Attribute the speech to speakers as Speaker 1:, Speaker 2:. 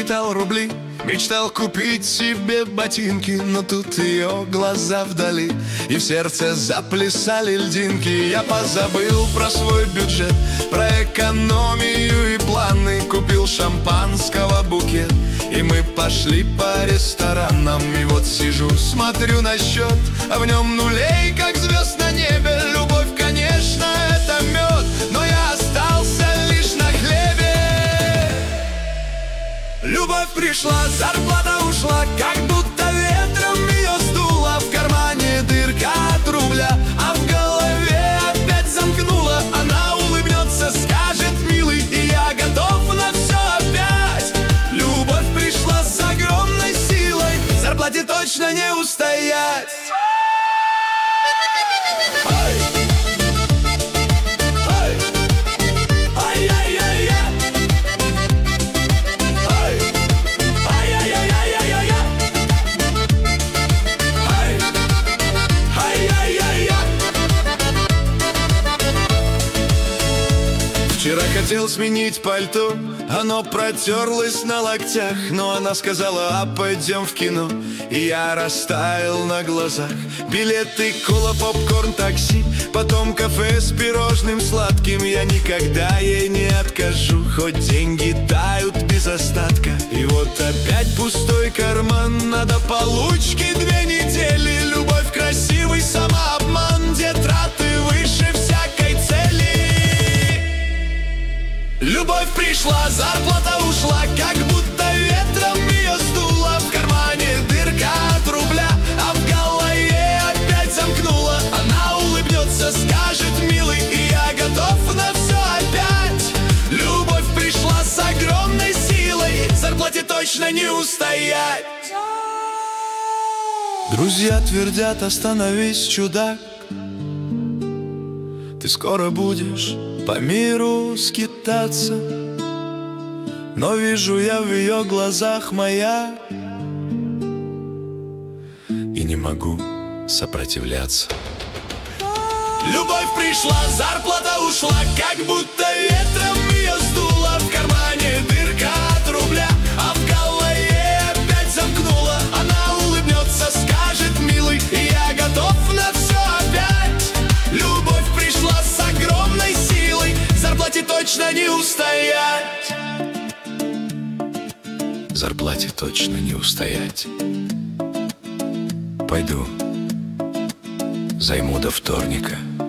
Speaker 1: считал рубли, мечтал купить себе ботинки, но тут ее глаза вдали, и в сердце заплясали льдинки. Я позабыл про свой бюджет, про экономию и планы, купил шампанского букет, и мы пошли по ресторанам. И вот сижу, смотрю на счет, а в нем нулей, как звезд на небе. Любовь, конечно, это мед, но я остался лишь на хлебе. Любовь пришла, зарплата ушла, как будто ветром ее сдуло. В кармане дырка от рубля, а в голове опять замкнула. Она улыбнется, скажет: милый, и я готов на все опять. Любовь пришла с огромной силой, зарплате точно не устоять. Вчера хотел сменить пальто, оно протерлось на локтях, но она сказала: а пойдем в кино. И я растаял на глазах. Билеты, кола, попкорн, такси, потом кафе с пирожным сладким. Я никогда ей не откажу, хоть деньги тают без остатка. И вот опять пустой карман, надо получки 2 недели. Любовь, красивый самообман, где траты выше всякой цели. Любовь пришла, зарплата ушла, как будто ветром ее сдуло. В кармане дырка от рубля, а в голове опять замкнула. Она улыбнется, скажет: милый, и я готов на все опять. Любовь пришла с огромной силой, зарплате точно не устоять. Друзья твердят: остановись, чудак, ты скоро будешь по миру скитаться. Но вижу я в ее глазах маяк и не могу сопротивляться. Любовь пришла, зарплата ушла, как будто ветром ее сдуло. В кармане дырка от рубля, а в голове опять замкнула. Она улыбнется, скажет: милый, и я готов на все опять. Любовь пришла с огромной силой, зарплате точно не устоять. Зарплате точно не устоять. Пойду займу до вторника.